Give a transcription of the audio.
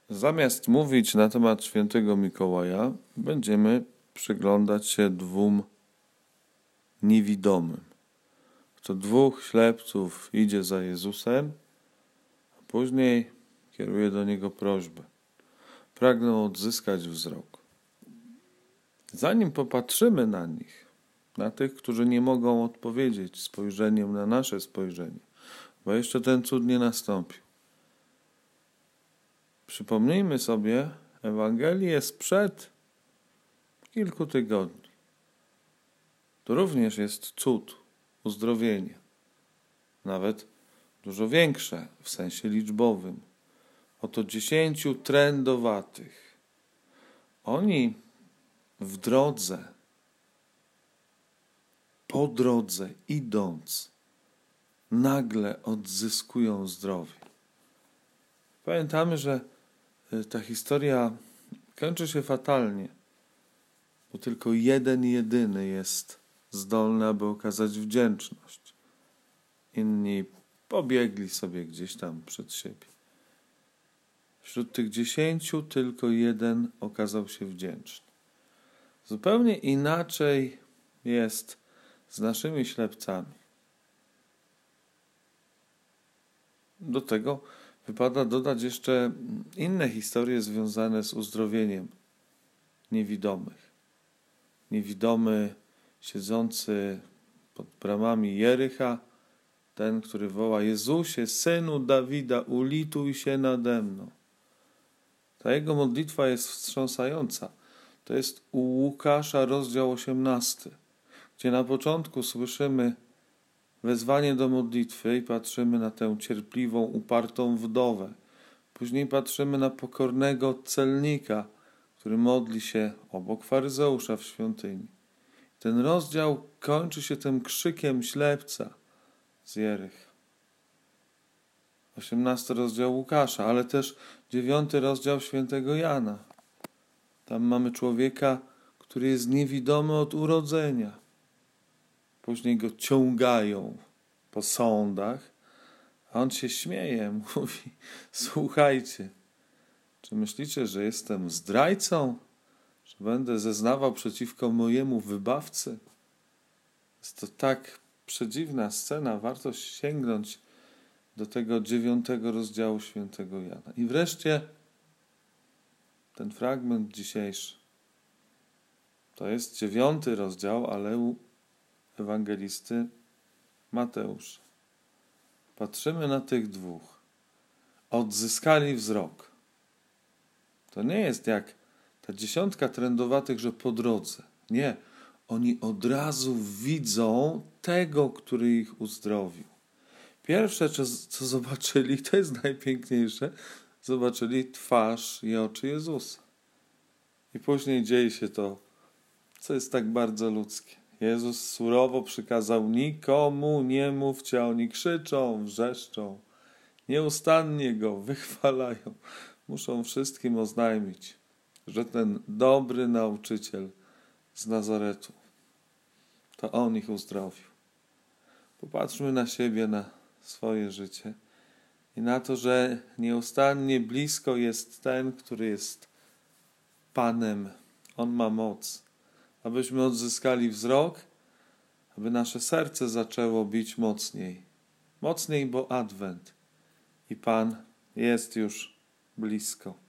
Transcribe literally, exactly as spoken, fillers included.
Zamiast mówić na temat świętego Mikołaja, będziemy przyglądać się dwóm niewidomym. To dwóch ślepców idzie za Jezusem, a później kieruje do Niego prośbę. Pragną odzyskać wzrok. Zanim popatrzymy na nich, na tych, którzy nie mogą odpowiedzieć spojrzeniem na nasze spojrzenie, bo jeszcze ten cud nie nastąpił. Przypomnijmy sobie Ewangelię sprzed kilku tygodni. To również jest cud, uzdrowienie. Nawet dużo większe w sensie liczbowym. Oto dziesięciu trędowatych. Oni w drodze, po drodze idąc, nagle odzyskują zdrowie. Pamiętamy, że ta historia kończy się fatalnie, bo tylko jeden jedyny jest zdolny, aby okazać wdzięczność. Inni pobiegli sobie gdzieś tam przed siebie. Wśród tych dziesięciu tylko jeden okazał się wdzięczny. Zupełnie inaczej jest z naszymi ślepcami. Do tego wypada dodać jeszcze inne historie związane z uzdrowieniem niewidomych. Niewidomy siedzący pod bramami Jericha, ten, który woła: Jezusie, Synu Dawida, ulituj się nade mną. Ta jego modlitwa jest wstrząsająca. To jest u Łukasza rozdział osiemnasty, gdzie na początku słyszymy wezwanie do modlitwy i patrzymy na tę cierpliwą, upartą wdowę. Później patrzymy na pokornego celnika, który modli się obok faryzeusza w świątyni. Ten rozdział kończy się tym krzykiem ślepca z Jericha. osiemnasty rozdział Łukasza, ale też dziewiąty rozdział świętego Jana. Tam mamy człowieka, który jest niewidomy od urodzenia. Później go ciągają po sądach, a on się śmieje, mówi: słuchajcie, czy myślicie, że jestem zdrajcą? Że będę zeznawał przeciwko mojemu wybawcy? Jest to tak przedziwna scena, warto sięgnąć do tego dziewiątego rozdziału świętego Jana. I wreszcie ten fragment dzisiejszy. To jest dziewiąty rozdział, ale u ewangelisty Mateusza. Patrzymy na tych dwóch. Odzyskali wzrok. To nie jest jak ta dziesiątka trędowatych, że po drodze. Nie. Oni od razu widzą tego, który ich uzdrowił. Pierwsze, co zobaczyli, to jest najpiękniejsze, zobaczyli twarz i oczy Jezusa. I później dzieje się to, co jest tak bardzo ludzkie. Jezus surowo przykazał: nikomu nie mówcie, a oni krzyczą, wrzeszczą, nieustannie Go wychwalają. Muszą wszystkim oznajmić, że ten dobry nauczyciel z Nazaretu, to On ich uzdrowił. Popatrzmy na siebie, na swoje życie i na to, że nieustannie blisko jest ten, który jest Panem. On ma moc, abyśmy odzyskali wzrok, aby nasze serce zaczęło bić mocniej. Mocniej, bo Adwent i Pan jest już blisko.